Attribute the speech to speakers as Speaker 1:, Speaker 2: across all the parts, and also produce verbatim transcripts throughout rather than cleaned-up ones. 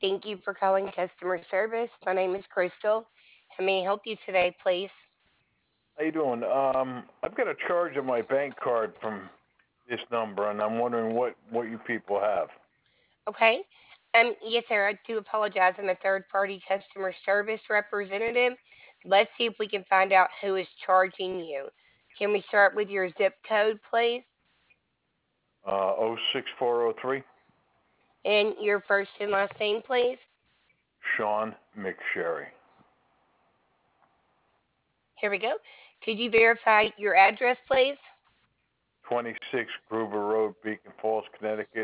Speaker 1: Thank you for calling customer service. My name is Crystal. How may I help you today, please?
Speaker 2: How you doing? Um, I've got a charge on my bank card from this number, and I'm wondering what what you people have.
Speaker 1: Okay. Um, yes, sir. I do apologize. I'm a third-party customer service representative. Let's see if we can find out who is charging you. Can we start with your zip code, please?
Speaker 2: Uh, oh six four oh three,
Speaker 1: And your first and last name, please?
Speaker 2: Sean McSherry,
Speaker 1: Here we go. Could you verify your address, please?
Speaker 2: twenty-six Gruber Road, Beacon Falls, Connecticut.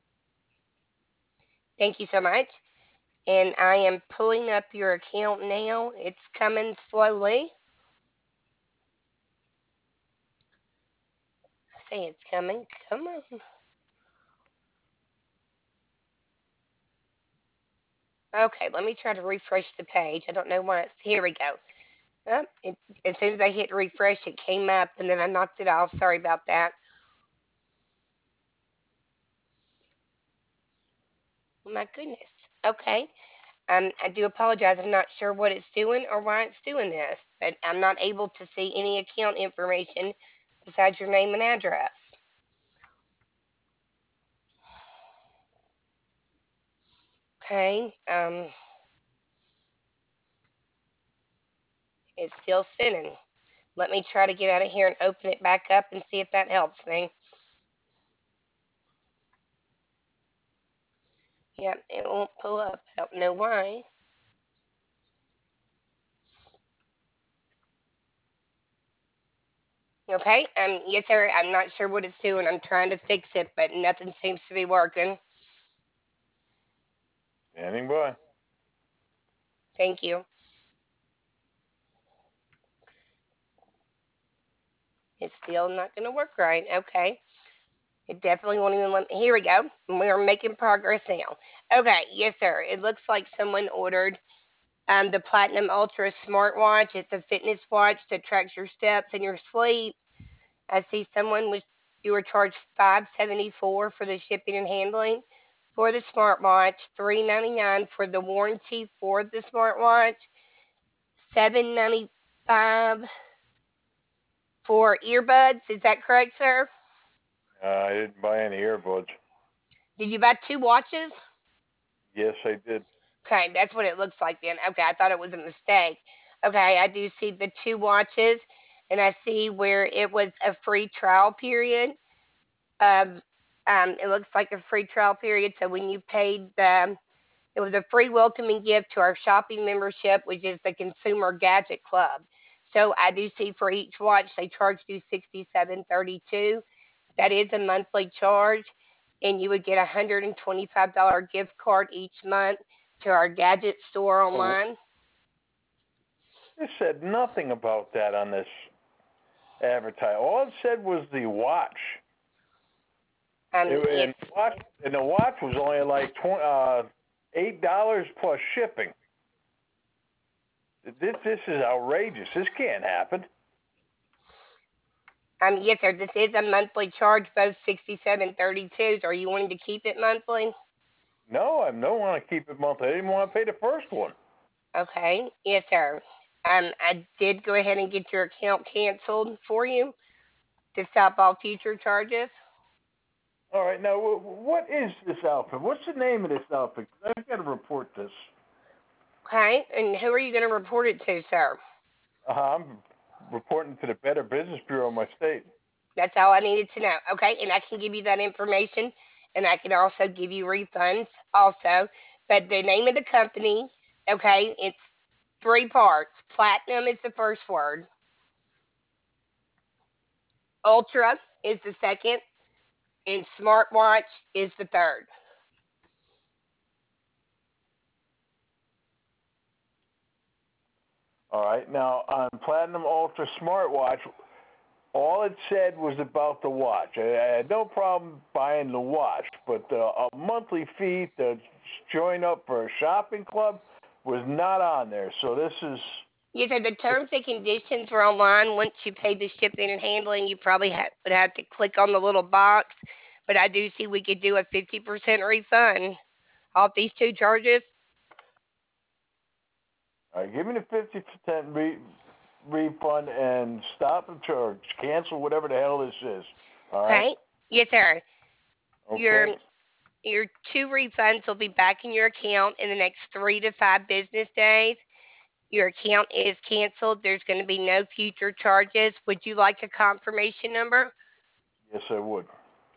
Speaker 1: Thank you so much. And I am pulling up your account now. It's coming slowly. I say it's coming. Come on. Okay, let me try to refresh the page. I don't know why it's here we go. Oh, it, as soon as I hit refresh, it came up and then I knocked it off. Sorry about that. Oh my goodness. Okay. Um, I do apologize. I'm not sure what it's doing or why it's doing this, but I'm not able to see any account information besides your name and address. Okay. Um, it's still spinning. Let me try to get out of here and open it back up and see if that helps me. Yep, it won't pull up. I don't know why. Okay, um, yes, sir. I'm not sure what it's doing. I'm trying to fix it, but nothing seems to be working.
Speaker 2: Standing by.
Speaker 1: Thank you. It's still not going to work right. Okay. It definitely won't even let me. Here we go. We're making progress now. Okay, yes, sir. It looks like someone ordered um, the Platinum Ultra smartwatch. It's a fitness watch that tracks your steps and your sleep. I see someone was you were charged five seventy four for the shipping and handling for the smartwatch, three ninety nine for the warranty for the smartwatch, seven ninety five for earbuds. Is that correct, sir?
Speaker 2: Uh, I didn't buy any earbuds.
Speaker 1: Did you buy two watches?
Speaker 2: Yes, I did.
Speaker 1: Okay, that's what it looks like then. Okay, I thought it was a mistake. Okay, I do see the two watches, and I see where it was a free trial period. Um, um, it looks like a free trial period. So when you paid the, it was a free welcoming gift to our shopping membership, which is the Consumer Gadget Club. So I do see for each watch they charged you sixty-seven thirty-two. That is a monthly charge, and you would get a one hundred twenty-five dollars gift card each month to our gadget store
Speaker 2: Oh,
Speaker 1: online.
Speaker 2: it said nothing about that on this advertise. All it said was the watch. It,
Speaker 1: Um,
Speaker 2: and
Speaker 1: yes,
Speaker 2: watch and the watch was only like twenty, uh, eight dollars plus shipping. This this is outrageous. This can't happen.
Speaker 1: um, yes, sir. This is a monthly charge, both sixty-seven thirty-two. So are you wanting to keep it monthly?
Speaker 2: No, I don't want to keep it monthly. I didn't want to pay the first one.
Speaker 1: Okay, yes, sir. Um, I did go ahead and get your account canceled for you to stop all future charges.
Speaker 2: All right, now what is this outfit? What's the name of this outfit? I've got to report this.
Speaker 1: Okay, and who are you going to report it to, sir?
Speaker 2: Uh, I'm reporting to the Better Business Bureau of my state.
Speaker 1: That's all I needed to know. Okay, and I can give you that information, and I can also give you refunds also. But the name of the company, okay, it's three parts. Platinum is the first word. Ultra is the second, and smartwatch is the third.
Speaker 2: All right, now on Platinum Ultra smartwatch, all it said was about the watch. I, I had no problem buying the watch, but uh, a monthly fee to join up for a shopping club was not on there. So this is
Speaker 1: Yes, sir. The terms and conditions are online. Once you pay the shipping and handling, you probably ha- would have to click on the little box. But I do see we could do a fifty percent refund off these two charges?
Speaker 2: All right, give me the fifty percent re- refund and stop the charge. Cancel whatever the hell this is. All right?
Speaker 1: Okay. Yes, sir. Your
Speaker 2: Okay?
Speaker 1: your two refunds will be back in your account in the next three to five business days. Your account is canceled. There's going to be no future charges. Would you like a confirmation number?
Speaker 2: Yes, I would.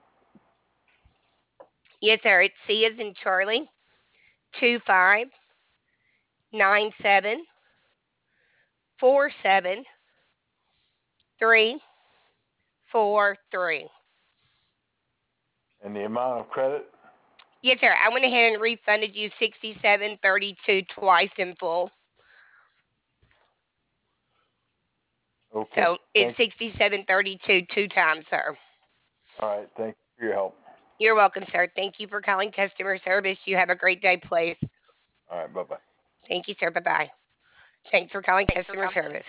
Speaker 1: Yes, sir. It's C as in Charlie, two five nine seven four seven three four three.
Speaker 2: And the amount of credit?
Speaker 1: Yes, sir. I went ahead and refunded you sixty-seven thirty-two twice in full.
Speaker 2: Okay.
Speaker 1: So it's
Speaker 2: Thank
Speaker 1: sixty-seven thirty-two two times, sir.
Speaker 2: All right. Thank you for your help.
Speaker 1: You're welcome, sir. Thank you for calling customer service. You have a great day, please.
Speaker 2: All right. Bye bye.
Speaker 1: Thank you, sir. Bye bye. Thanks for calling
Speaker 3: Thanks for
Speaker 1: customer
Speaker 3: calling.
Speaker 1: service.